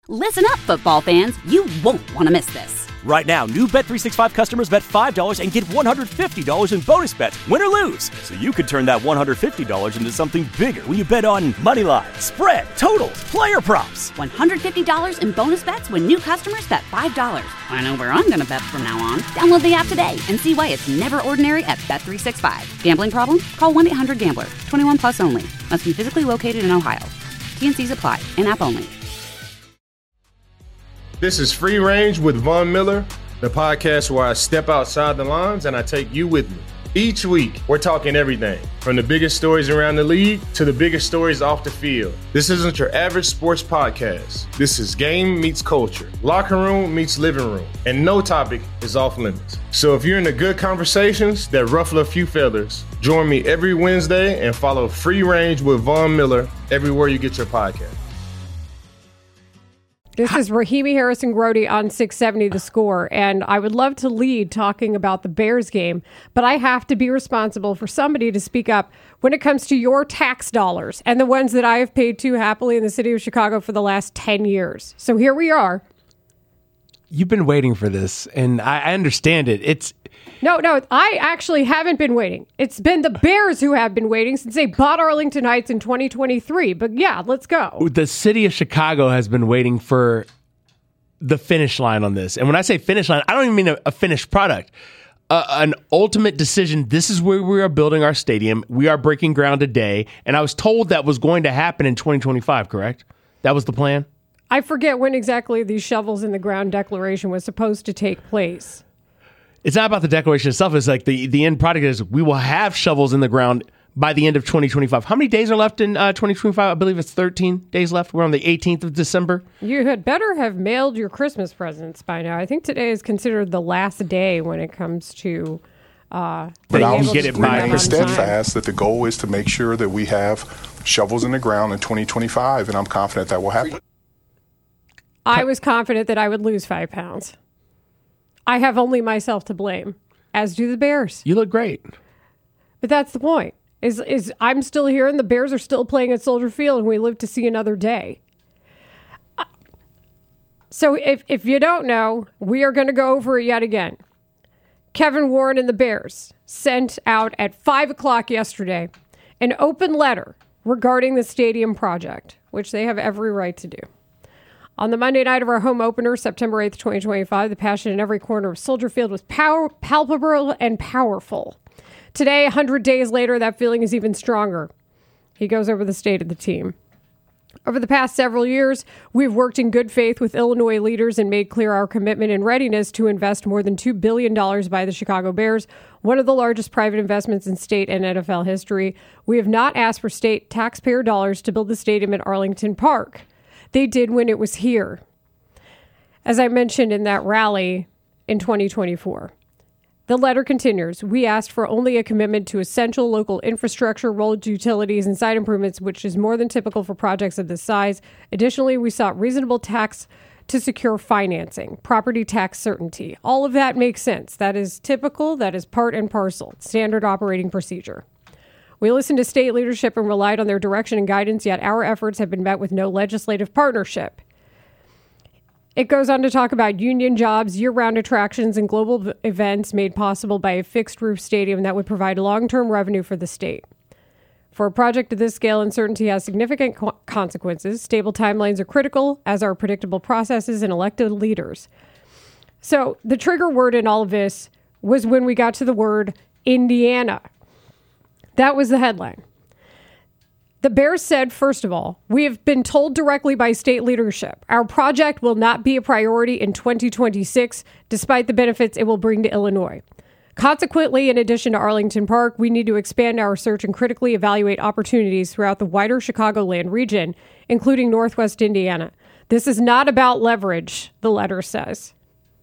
Listen up, football fans. You won't want to miss this. Right now, new Bet365 customers bet $5 and get $150 in bonus bets, win or lose. So you could turn that $150 into something bigger when you bet on money line, spread, totals, player props. $150 in bonus bets when new customers bet $5. I know where I'm going to bet from now on. Download the app today and see why it's never ordinary at Bet365. Gambling problem? Call 1-800-GAMBLER. 21 plus only. Must be physically located in Ohio. T&Cs apply. In-app only. This is Free Range with Von Miller, the podcast where I step outside the lines and I take you with me. Each week, we're talking everything from the biggest stories around the league to the biggest stories off the field. This isn't your average sports podcast. This is game meets culture, locker room meets living room, and no topic is off limits. So if you're into good conversations that ruffle a few feathers, join me every Wednesday and follow Free Range with Von Miller everywhere you get your podcast. This is Rahimi Harrison-Grody on 670 The Score, and I would love to lead talking about the Bears game, but I have to be responsible for somebody to speak up when it comes to your tax dollars and the ones that I have paid too happily in the city of Chicago for the last 10 years. So here we are. You've been waiting for this, and I understand it. No, I actually haven't been waiting. It's been the Bears who have been waiting since they bought Arlington Heights in 2023. But yeah, let's go. The city of Chicago has been waiting for the finish line on this. And when I say finish line, I don't even mean a finished product. An ultimate decision. This is where we are building our stadium. We are breaking ground today. And I was told that was going to happen in 2025, correct? That was the plan? I forget when exactly these shovels in the ground declaration was supposed to take place. It's not about the declaration itself. It's like the end product is we will have shovels in the ground by the end of 2025. How many days are left in 2025? I believe it's 13 days left. We're on the 18th of December. You had better have mailed your Christmas presents by now. I think today is considered the last day when it comes to but I'll get it by remain steadfast that the goal is to make sure that we have shovels in the ground in 2025, and I'm confident that will happen. I was confident that I would lose 5 pounds. I have only myself to blame, as do the Bears. You look great. But that's the point, is I'm still here and the Bears are still playing at Soldier Field and we live to see another day. So if you don't know, we are going to go over it yet again. Kevin Warren and the Bears sent out at 5 o'clock yesterday an open letter regarding the stadium project, which they have every right to do. On the Monday night of our home opener, September 8th, 2025, the passion in every corner of Soldier Field was palpable and powerful. Today, 100 days later, that feeling is even stronger. He goes over the state of the team. Over the past several years, we've worked in good faith with Illinois leaders and made clear our commitment and readiness to invest more than $2 billion by the Chicago Bears, one of the largest private investments in state and NFL history. We have not asked for state taxpayer dollars to build the stadium at Arlington Park. They did when it was here. As I mentioned in that rally in 2024. The letter continues, we asked for only a commitment to essential local infrastructure, road utilities, and site improvements, which is more than typical for projects of this size. Additionally, we sought reasonable tax to secure financing, property tax certainty. All of that makes sense. That is typical. That is part and parcel, standard operating procedure. We listened to state leadership and relied on their direction and guidance, yet our efforts have been met with no legislative partnership. It goes on to talk about union jobs, year-round attractions, and global events made possible by a fixed-roof stadium that would provide long-term revenue for the state. For a project of this scale, uncertainty has significant consequences. Stable timelines are critical, as are predictable processes and elected leaders. So the trigger word in all of this was when we got to the word Indiana. That was the headline. The Bears said, first of all, we have been told directly by state leadership, our project will not be a priority in 2026, despite the benefits it will bring to Illinois. Consequently, in addition to Arlington Park, we need to expand our search and critically evaluate opportunities throughout the wider Chicagoland region, including Northwest Indiana. This is not about leverage, the letter says.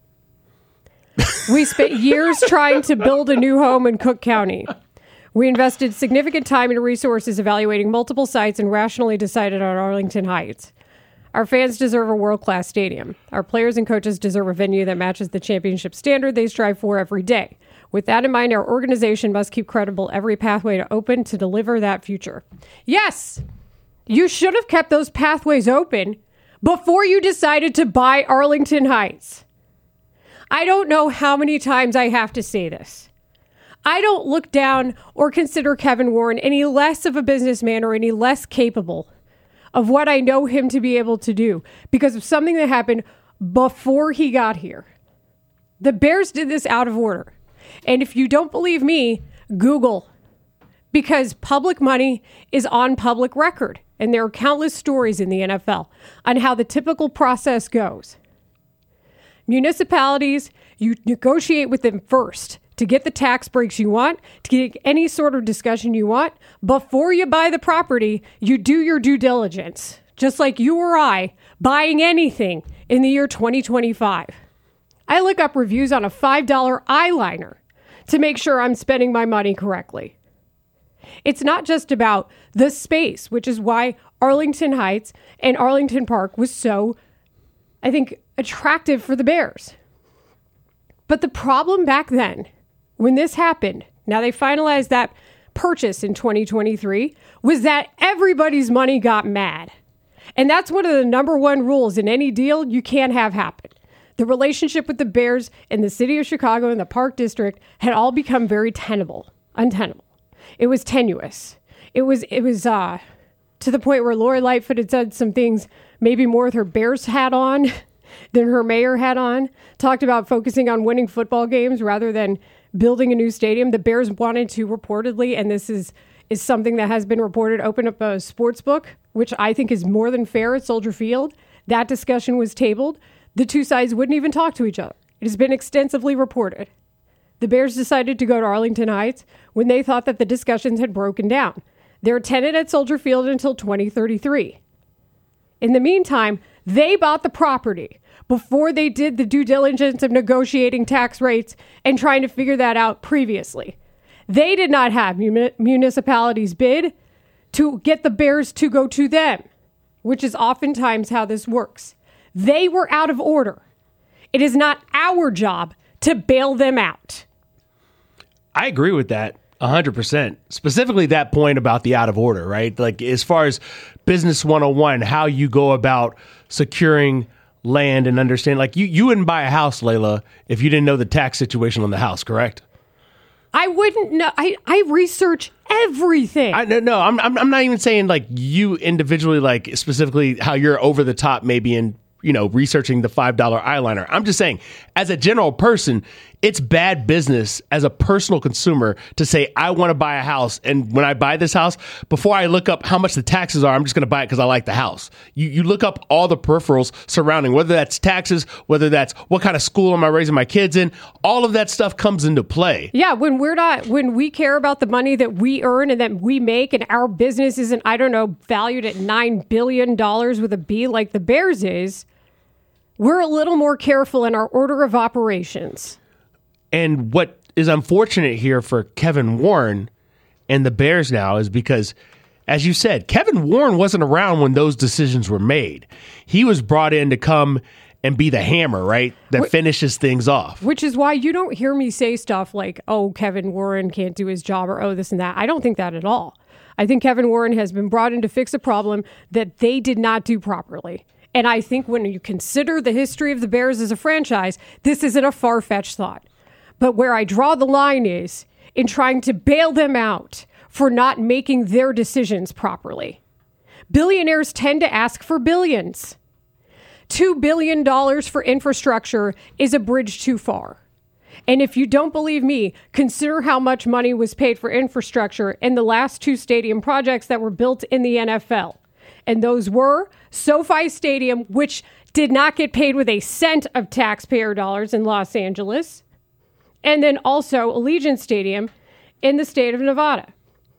We spent years trying to build a new home in Cook County. We invested significant time and resources evaluating multiple sites and rationally decided on Arlington Heights. Our fans deserve a world-class stadium. Our players and coaches deserve a venue that matches the championship standard they strive for every day. With that in mind, our organization must keep credible every pathway to open to deliver that future. Yes, you should have kept those pathways open, before you decided to buy Arlington Heights. I don't know how many times I have to say this. I don't look down or consider Kevin Warren any less of a businessman or any less capable of what I know him to be able to do because of something that happened before he got here. The Bears did this out of order. And if you don't believe me, Google. Because public money is on public record. And there are countless stories in the NFL on how the typical process goes. Municipalities, you negotiate with them first to get the tax breaks you want, to get any sort of discussion you want. Before you buy the property, you do your due diligence. Just like you or I buying anything in the year 2025. I look up reviews on a $5 eyeliner to make sure I'm spending my money correctly. It's not just about the space, which is why Arlington Heights and Arlington Park was so, I think, attractive for the Bears. But the problem back then, when this happened, now they finalized that purchase in 2023, was that everybody's money got mad. And that's one of the number one rules in any deal you can't have happen. The relationship with the Bears and the city of Chicago and the Park District had all become very untenable. It was tenuous. It was to the point where Lori Lightfoot had said some things maybe more with her Bears hat on than her mayor hat on, talked about focusing on winning football games rather than building a new stadium. The Bears wanted to reportedly, and this is something that has been reported, open up a sports book, which I think is more than fair at Soldier Field. That discussion was tabled. The two sides wouldn't even talk to each other. It has been extensively reported. The Bears decided to go to Arlington Heights when they thought that the discussions had broken down. They're tenant at Soldier Field until 2033. In the meantime, they bought the property before they did the due diligence of negotiating tax rates and trying to figure that out previously. They did not have municipalities bid to get the Bears to go to them, which is oftentimes how this works. They were out of order. It is not our job to bail them out. I agree with that 100%. Specifically that point about the out of order, right? Like as far as business 101, how you go about securing land and understand, like you wouldn't buy a house, Layla, if you didn't know the tax situation on the house, correct? I wouldn't know. I research everything. No, I'm not even saying like you individually, like specifically how you're over the top maybe in, researching the $5 eyeliner. I'm just saying, as a general person, it's bad business as a personal consumer to say, I want to buy a house. And when I buy this house, before I look up how much the taxes are, I'm just going to buy it because I like the house. You look up all the peripherals surrounding, whether that's taxes, whether that's what kind of school am I raising my kids in, all of that stuff comes into play. Yeah, when we care about the money that we earn and that we make and our business isn't, valued at $9 billion with a B like the Bears is, we're a little more careful in our order of operations. And what is unfortunate here for Kevin Warren and the Bears now is because, as you said, Kevin Warren wasn't around when those decisions were made. He was brought in to come and be the hammer, right, that finishes things off. Which is why you don't hear me say stuff like, oh, Kevin Warren can't do his job or, oh, this and that. I don't think that at all. I think Kevin Warren has been brought in to fix a problem that they did not do properly. And I think when you consider the history of the Bears as a franchise, this isn't a far-fetched thought. But where I draw the line is in trying to bail them out for not making their decisions properly. Billionaires tend to ask for billions. $2 billion for infrastructure is a bridge too far. And if you don't believe me, consider how much money was paid for infrastructure in the last two stadium projects that were built in the NFL. And those were SoFi Stadium, which did not get paid with a cent of taxpayer dollars in Los Angeles, and then also Allegiant Stadium in the state of Nevada.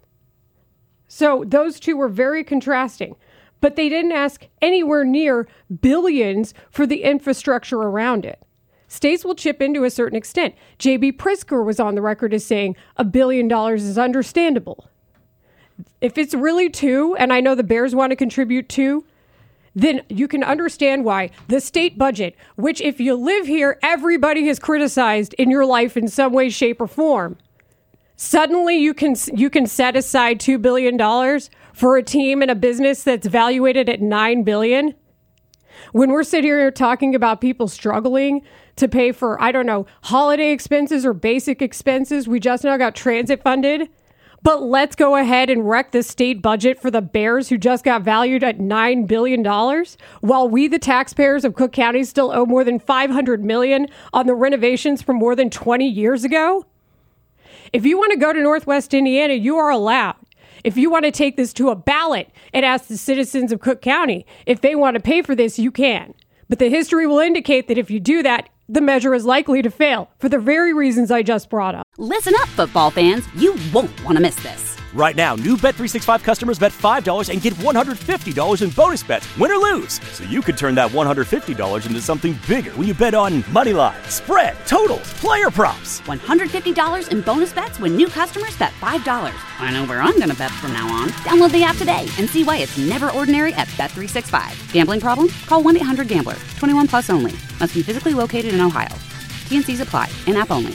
So those two were very contrasting, but they didn't ask anywhere near billions for the infrastructure around it. States will chip in to a certain extent. J.B. Pritzker was on the record as saying $1 billion is understandable. If it's really $2, and I know the Bears want to contribute $2, then you can understand why the state budget, which if you live here, everybody has criticized in your life in some way, shape, or form, suddenly you can set aside $2 billion for a team and a business that's valuated at $9 billion. When we're sitting here talking about people struggling to pay for, I don't know, holiday expenses or basic expenses, we just now got transit funded. But let's go ahead and wreck the state budget for the Bears, who just got valued at $9 billion, while we, the taxpayers of Cook County, still owe more than $500 million on the renovations from more than 20 years ago. If you want to go to Northwest Indiana, you are allowed. If you want to take this to a ballot and ask the citizens of Cook County if they want to pay for this, you can. But the history will indicate that if you do that, the measure is likely to fail for the very reasons I just brought up. Listen up, football fans. You won't want to miss this. Right now, new Bet365 customers bet $5 and get $150 in bonus bets, win or lose. So you could turn that $150 into something bigger when you bet on money line, spread, totals, player props. $150 in bonus bets when new customers bet $5. I know where I'm going to bet from now on. Download the app today and see why it's never ordinary at Bet365. Gambling problem? Call 1-800-GAMBLER. 21 plus only. Must be physically located in Ohio. T&Cs apply. In-app only.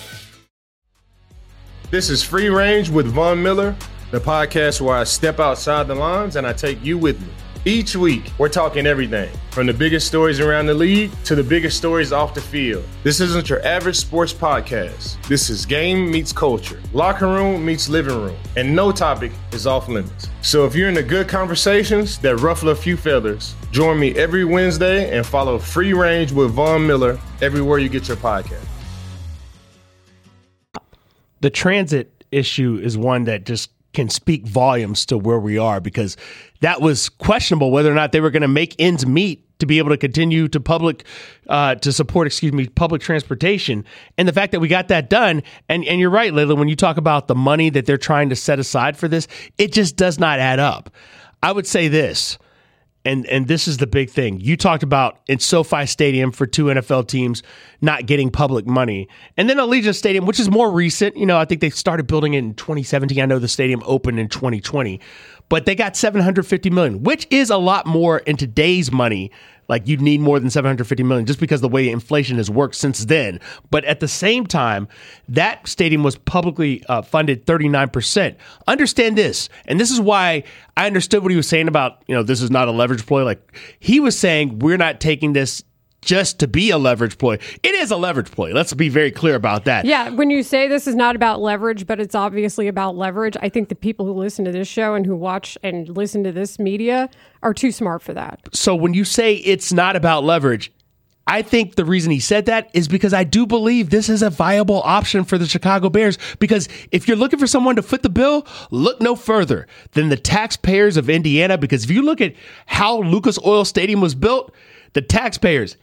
This is Free Range with Von Miller, the podcast where I step outside the lines and I take you with me. Each week, we're talking everything from the biggest stories around the league to the biggest stories off the field. This isn't your average sports podcast. This is game meets culture, locker room meets living room, and no topic is off limits. So if you're into good conversations that ruffle a few feathers, join me every Wednesday and follow Free Range with Von Miller everywhere you get your podcast. The transit issue is one that just can speak volumes to where we are, because that was questionable whether or not they were going to make ends meet to be able to continue to support public transportation. And the fact that we got that done, and you're right, Layla, when you talk about the money that they're trying to set aside for this, it just does not add up. I would say this, and this is the big thing. You talked about in SoFi Stadium for 2 NFL teams not getting public money. And then Allegiant Stadium, which is more recent. I think they started building it in 2017. I know the stadium opened in 2020. But they got $750 million, which is a lot more in today's money. Like, you'd need more than $750 million just because the way inflation has worked since then. But at the same time, that stadium was publicly funded 39%. Understand this, and this is why I understood what he was saying about, this is not a leverage ploy. Like, he was saying, we're not taking this just to be a leverage ploy. It is a leverage ploy. Let's be very clear about that. Yeah, when you say this is not about leverage, but it's obviously about leverage, I think the people who listen to this show and who watch and listen to this media are too smart for that. So when you say it's not about leverage, I think the reason he said that is because I do believe this is a viable option for the Chicago Bears. Because if you're looking for someone to foot the bill, look no further than the taxpayers of Indiana. Because if you look at how Lucas Oil Stadium was built, the taxpayers,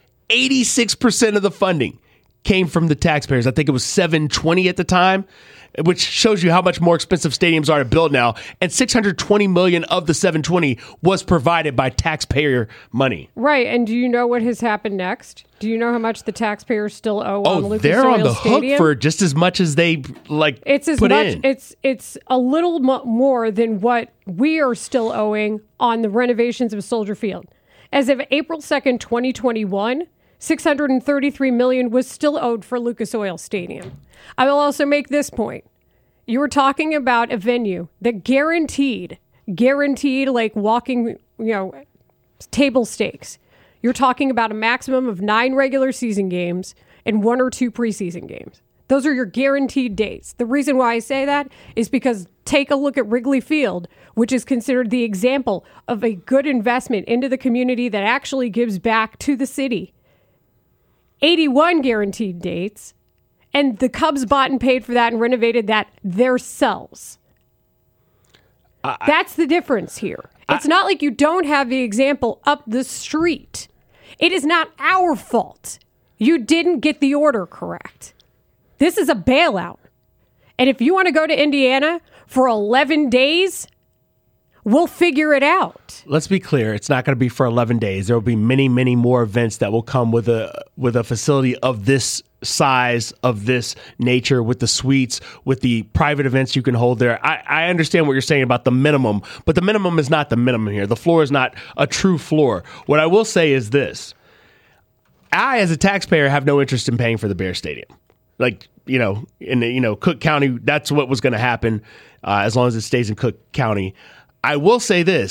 86% of the funding came from the taxpayers. I think it was $720 at the time, which shows you how much more expensive stadiums are to build now. And $620 million of the $720 was provided by taxpayer money. Right. And do you know what has happened next? Do you know how much the taxpayers still owe on Lucas they're Oil on the Stadium? hook for just as much as they in. It's a little more than what we are still owing on the renovations of Soldier Field. As of April 2nd, 2021, $633 million was still owed for Lucas Oil Stadium. I will also make this point. You were talking about a venue that guaranteed like walking, table stakes. You're talking about a maximum of 9 regular season games and 1 or 2 preseason games. Those are your guaranteed dates. The reason why I say that is because take a look at Wrigley Field, which is considered the example of a good investment into the community that actually gives back to the city. 81 guaranteed dates, and the Cubs bought and paid for that and renovated that themselves. That's the difference here. It's not like you don't have the example up the street. It is not our fault. You didn't get the order correct. This is a bailout. And if you want to go to Indiana for 11 days, we'll figure it out. Let's be clear. It's not going to be for 11 days. There will be many, many more events that will come with a facility of this size, of this nature, with the suites, with the private events you can hold there. I understand what you're saying about the minimum, but the minimum is not the minimum here. The floor is not a true floor. What I will say is this. I, as a taxpayer, have no interest in paying for the Bears Stadium. In Cook County, that's what was going to happen as long as it stays in Cook County. I will say this.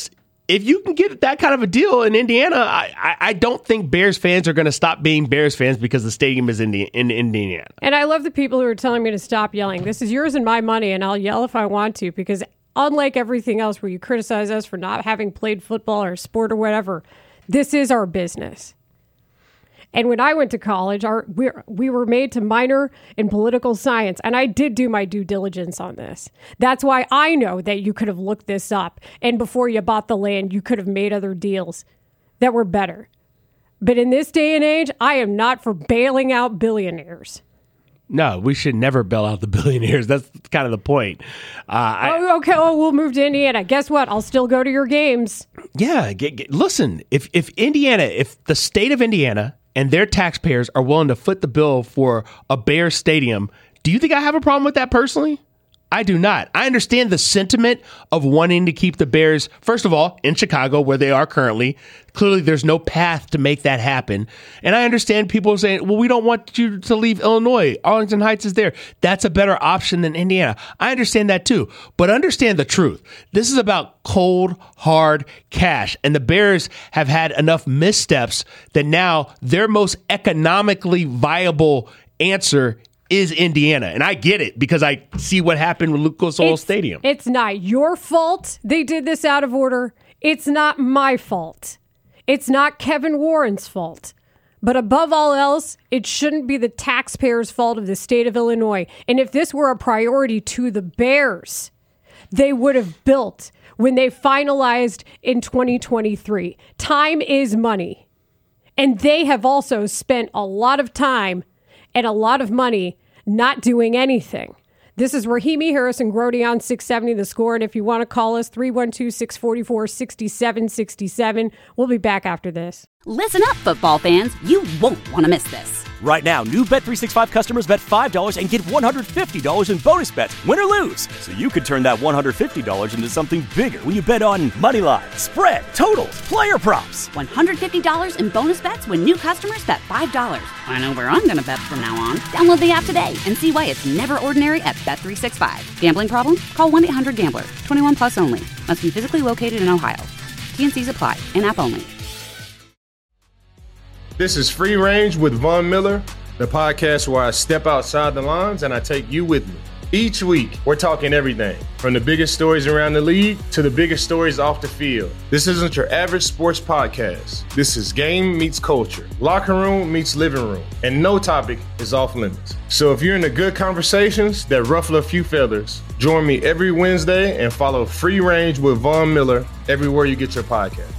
if you can get that kind of a deal in Indiana, I don't think Bears fans are going to stop being Bears fans because the stadium is in Indiana. And I love the people who are telling me to stop yelling. This is yours and my money, and I'll yell if I want to, because unlike everything else where you criticize us for not having played football or sport or whatever, this is our business. And when I went to college, we were made to minor in political science, and I did do my due diligence on this. That's why I know that you could have looked this up, and before you bought the land, you could have made other deals that were better. But in this day and age, I am not for bailing out billionaires. No, we should never bail out the billionaires. That's kind of the point. Okay, well, we'll move to Indiana. Guess what? I'll still go to your games. Yeah, listen, if the state of Indiana and their taxpayers are willing to foot the bill for a Bears stadium, do you think I have a problem with that personally? I do not. I understand the sentiment of wanting to keep the Bears, first of all, in Chicago, where they are currently. Clearly, there's no path to make that happen. And I understand people saying, well, we don't want you to leave Illinois. Arlington Heights is there. That's a better option than Indiana. I understand that too. But understand the truth. This is about cold, hard cash. And the Bears have had enough missteps that now their most economically viable answer is Indiana. And I get it because I see what happened with Lucas Oil Stadium. It's not your fault they did this out of order. It's not my fault. It's not Kevin Warren's fault. But above all else, it shouldn't be the taxpayers' fault of the state of Illinois. And if this were a priority to the Bears, they would have built when they finalized in 2023. Time is money. And they have also spent a lot of time and a lot of money not doing anything. This is Rahimi Harris and Grody on 670 The Score. And if you want to call us, 312-644-6767. We'll be back after this. Listen up, football fans. You won't want to miss this. Right now, new Bet365 customers bet $5 and get $150 in bonus bets, win or lose. So you could turn that $150 into something bigger when you bet on money line, spread, totals, player props. $150 in bonus bets when new customers bet $5. I know where I'm going to bet from now on. Download the app today and see why it's never ordinary at Bet365. Gambling problem? Call 1-800-GAMBLER. 21 plus only. Must be physically located in Ohio. T&Cs apply. In-app only. This is Free Range with Von Miller, the podcast where I step outside the lines and I take you with me. Each week, we're talking everything from the biggest stories around the league to the biggest stories off the field. This isn't your average sports podcast. This is game meets culture, locker room meets living room, and no topic is off limits. So if you're into good conversations that ruffle a few feathers, join me every Wednesday and follow Free Range with Von Miller everywhere you get your podcast.